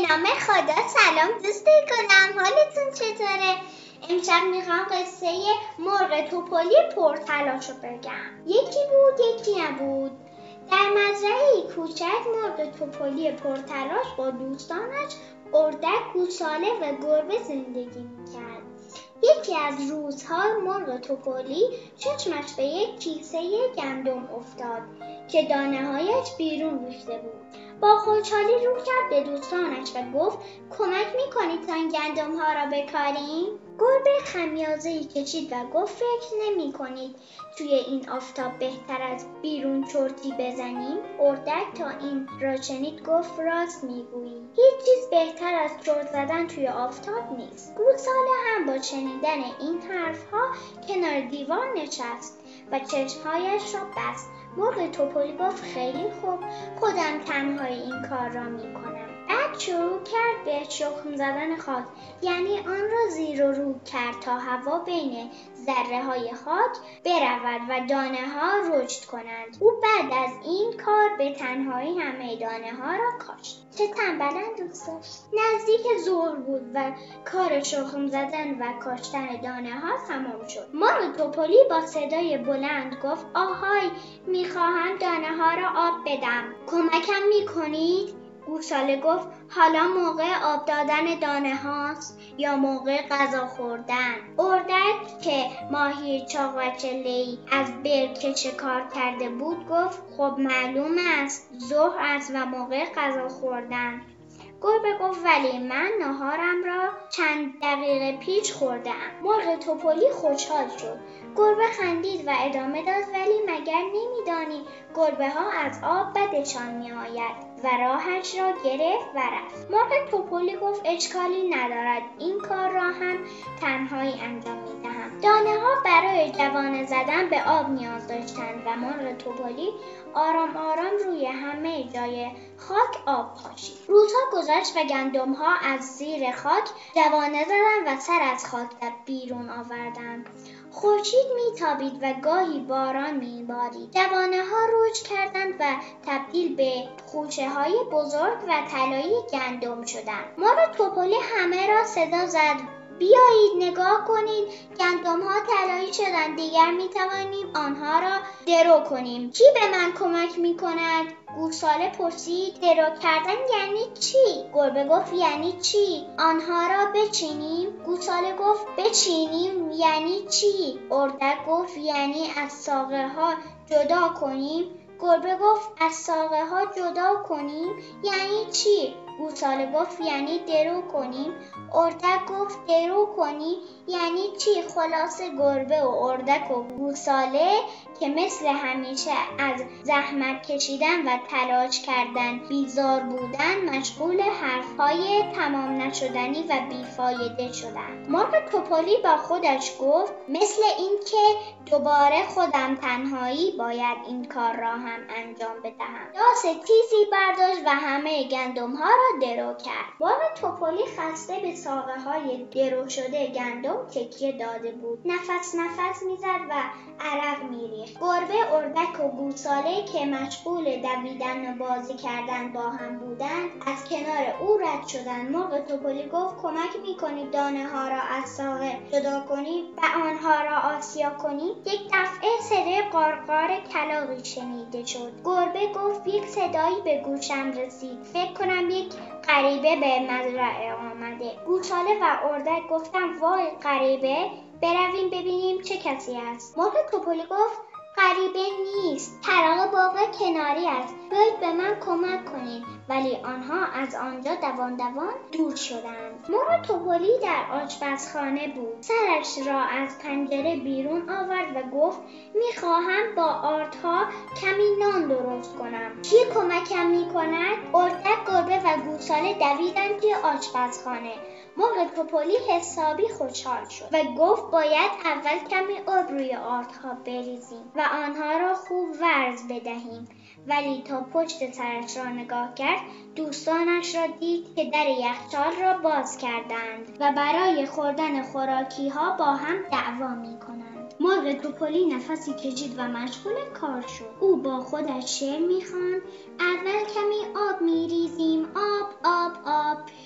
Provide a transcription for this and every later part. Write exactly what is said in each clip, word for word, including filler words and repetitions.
نام خدا. سلام دوست گلم، حالتون چطوره؟ امشب میخوام قصه مرغ توپلی پرتلاش رو بگم. یکی بود یکی نبود. در مزرعه کوچک مرغ توپلی پرتلاش با دوستانش اردک، گوساله و گربه زندگی میکرد. یکی از روزها مرغ توپلی چشمش به یک کیسه گندم افتاد که دانه‌هایش بیرون ریخته بود. با خوشحالی رو کرد به دوستانش و گفت کمک میکنید تا این گندم ها را بکاریم؟ گربه خمیازه‌ای کشید و گفت فکر نمی کنید توی این آفتاب بهتر از بیرون چرتی بزنیم؟ اردک تا این را شنید گفت راست میگویی، هیچ چیز بهتر از چرت زدن توی آفتاب نیست. گوساله هم با شنیدن این حرفها کنار دیوار نشست و چشمهایش را بست. مرغ توپلی گفت خیلی خوب، خودم تنهایی این کار را میکنم. بعد شروع کرد به شخم زدن خاک، یعنی آن را زیر و رو کرد تا هوا بین ذره های خاک برود و دانه ها رشد کنند. او بعد از این کار به تنهایی همه دانه ها را کاشت. چه تنبلن دوستش. نزدیک ظهر بود و کار شخم زدن و کاشتن دانه ها تمام شد. مرغ توپلی با صدای بلند گفت آهای، میخواهم دانه ها را آب بدم، کمکم میکنید؟ گوساله گفت حالا موقع آب دادن دانه هاست یا موقع غذا خوردن؟ اردک که ماهی چاق و چله‌ای از برکه شکار کرده بود گفت خب معلوم است ظهر است و موقع غذا خوردن. گربه گفت ولی من ناهارم را چند دقیقه پیش خوردم. مرغ توپلی خوشحال شد. گربه خندید و ادامه داد ولی مگر نمیدانی گربه ها از آب بدشان می آید؟ و راهش را گرفت و رفت. مرغ توپلی گفت اشکالی ندارد، این کار را هم تنهایی انجام می دهم. دانه ها برای جوانه زدن به آب نیاز داشتند و مرغ توپلی آرام آرام روی همه جای خاک آب پاشید. روزها گذشت و گندم ها از زیر خاک جوانه زدند و سر از خاک بیرون آوردند. خورشید میتابید و گاهی باران میبارید. جوانه ها رشد کردند و تبدیل به خوشه های بزرگ و طلایی گندم شدند. مرغ توپلی همه را صدا زد بیایید نگاه کنید، گندم ها طلایی شدند، دیگر میتوانیم آنها را درو کنیم. کی به من کمک میکند؟ گوساله پرسید. درو کردن یعنی چی؟ گربه گفت یعنی چی؟ آنها را بچینیم؟ گوساله گفت بچینیم یعنی چی؟ اردک گفت یعنی از ساقه ها جدا کنیم؟ گربه گفت از ساقه ها جدا کنیم یعنی چی؟ گوساله گفت یعنی درو کنیم. اردک گفت درو کنیم یعنی چی؟ خلاصه گربه و اردک و گوساله که مثل همیشه از زحمت کشیدن و تلاش کردن بیزار بودن مشغول حرفهای تمام نشدنی و بیفایده شدند. مرغ توپلی با خودش گفت مثل این که دوباره خودم تنهایی باید این کار را هم انجام بدهم. داس تیزی برداشت و همه گندم ها را درو کرد. مرغ توپلی خسته به ساقه های درو شده گندم تکیه داده بود. نفس نفس میزد و عرق میریخت. گربه، اردک و گوساله که مشغول دویدن و بازی کردن با هم بودند از کنار او رد شدند. مرغ توپلی گفت کمک میکنید دانه ها را از ساقه جدا کنید و آنها را آسیا کنید؟ یک دفعه صدای قارقار کلاغی شنیده شد. گربه گفت یک صدایی به گوشم رسید، فکر کنم یک غریبه به مزرعه آمده. گوساله و اردک گفتن وای غریبه، برویم ببینیم چه کسی است. مرغ توپلی گفت غریبه نیست، طراق باغ کناری است، بیایید به من کمک کنید. ولی آنها از آنجا دوان دوان دور شدند. مرغ توپلی در آشپزخانه بود. سرش را از پنجره بیرون آورد و گفت میخواهم با آردها کمی نان درست کنم. کی کمکم میکند؟ اردک، گربه و گوساله دویدند توی آشپزخانه. مرغ توپلی حسابی خوشحال شد و گفت باید اول کمی آب روی آردها بریزیم و آنها را خوب ورز بدهیم. ولی تا پشت سرش را نگاه کرد دوستانش را دید که در یخچال را باز کردند و برای خوردن خوراکی ها با هم دعوا می کنند. مرغ توپلی نفسی کشید و مشغول کار شد. او با خودش شعر می خواند اول کمی آب می ریزیم، آب آب آب،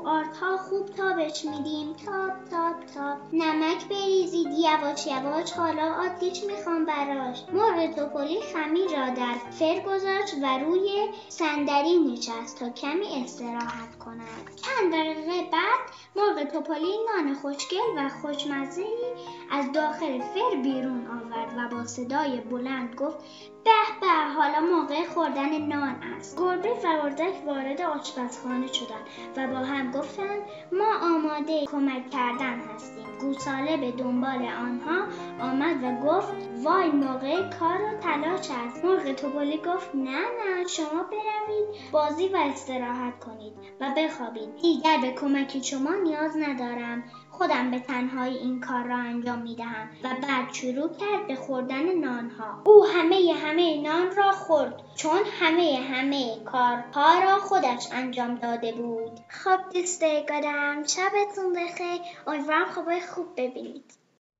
آردها خوب تابش میدیم. تاب تاب تاب. نمک بریزید یواش یواش، حالا آتیش میخوام براش. مرغ توپلی خمیر را در فر گذاشت و روی صندلی نشست تا کمی استراحت کند. چند دقیقه بعد مرغ توپلی نان خوشگل و خوشمزه‌ای از داخل فر بیرون آورد و با صدای بلند گفت به به، حالا موقع خوردن نان است. گربه و اردک وارد آشپزخانه شدند و با هم گفتند ما آماده کمک کردن هستیم. گوساله به دنبال آنها آمد و گفت وای، موقع کار و تلاش است. مرغ توپلی گفت نه نه، شما بروید بازی و استراحت کنید و بخوابید. دیگر به کمک شما نیاز ندارم. خودم به تنهایی این کار را انجام می دهم. و بعد شروع کرد به خوردن نانها. او همه همه نان را خورد چون همه همه کارها را خودش انجام داده بود. خب دوستای گلم، شبتون بخیر. امیدوارم خوبای خوب ببینید.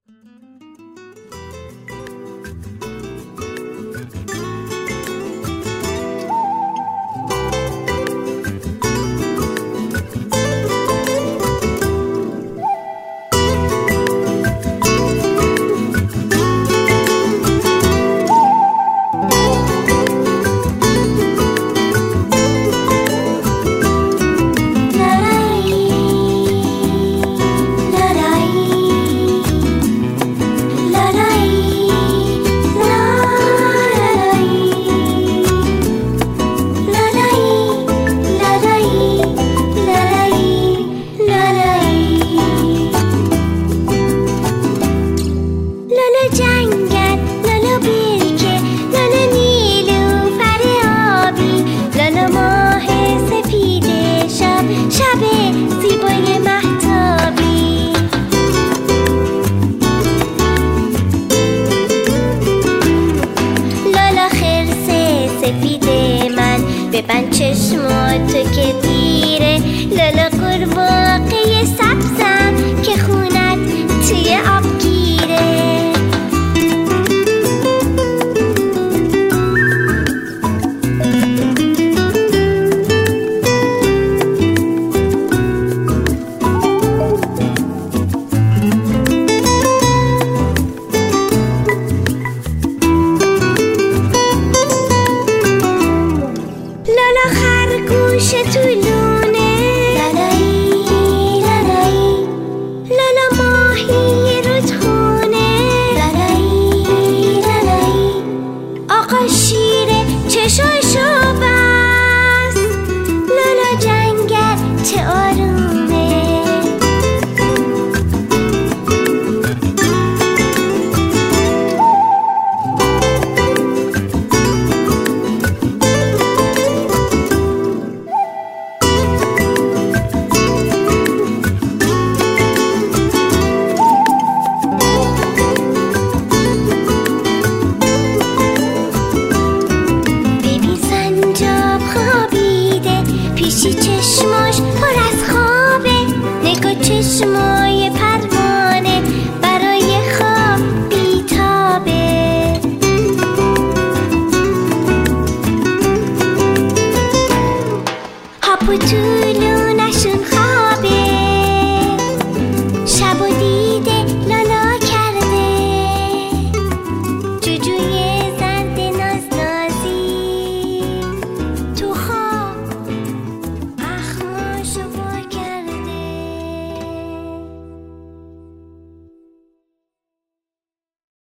ببند چشماتو که دیره، لالا قورباغه سبزم که خونت توی آب گیره. چشماش پر از خوابه، نگاه چشماش